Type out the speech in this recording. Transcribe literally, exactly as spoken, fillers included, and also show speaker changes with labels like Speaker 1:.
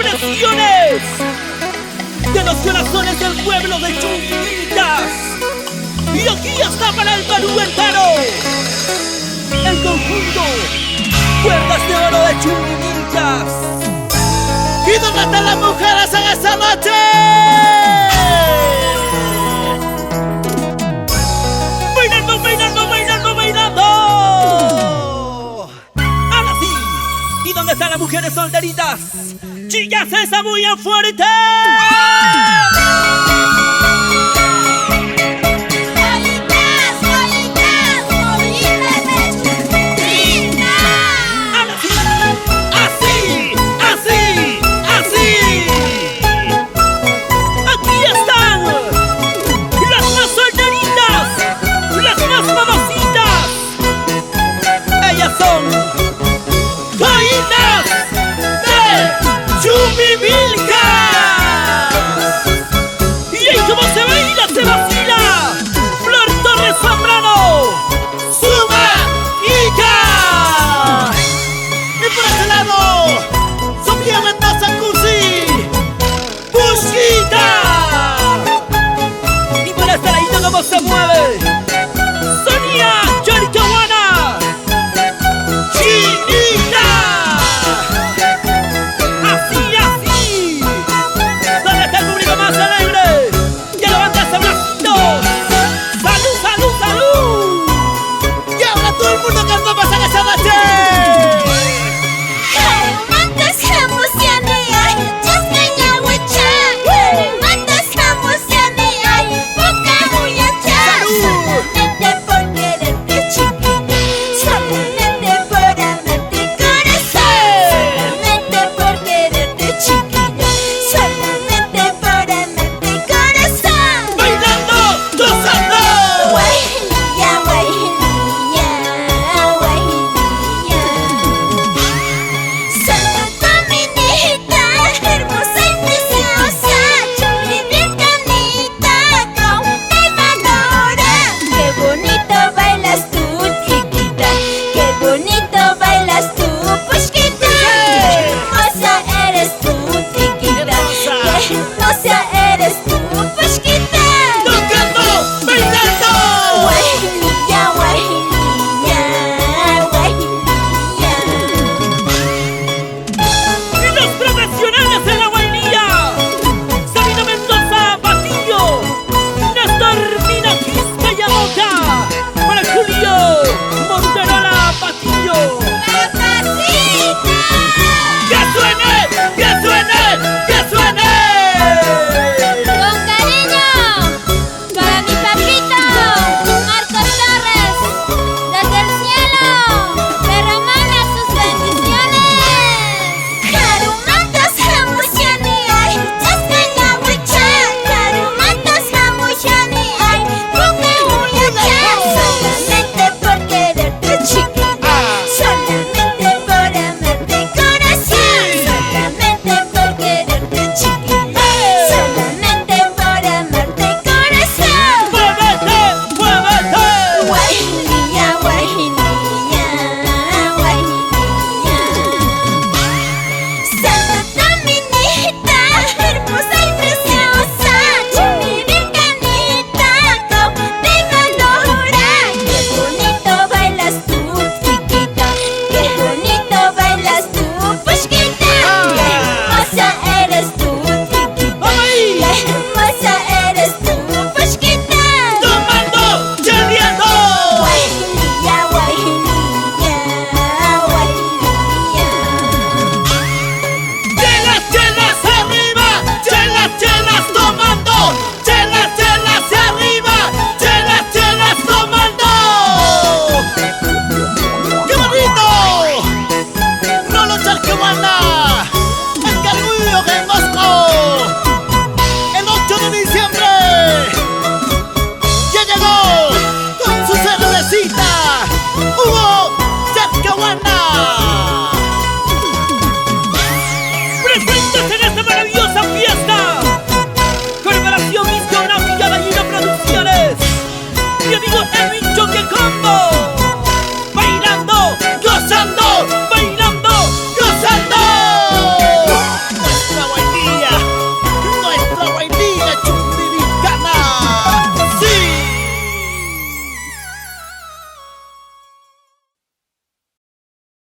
Speaker 1: expresiones de los corazones del pueblo de Chumbivilcas. Y aquí está para el Perú entero el conjunto Cuerdas de Oro de Chumbivilcas. ¿Y dónde están las mujeres en esta noche? Bailando, bailando, bailando, bailando. Ahora sí. ¿Y dónde están las mujeres solteritas? Chicas, esa muy fuerte. Y ahí como se baila, se vacila. Flor Torres Zambrano, Suma Ica. Y por ese lado, Sofía Mendoza Cursi, Busquita. Y por este ladito como se mueve Sonia Charichawana, Chinita.
Speaker 2: Come on now.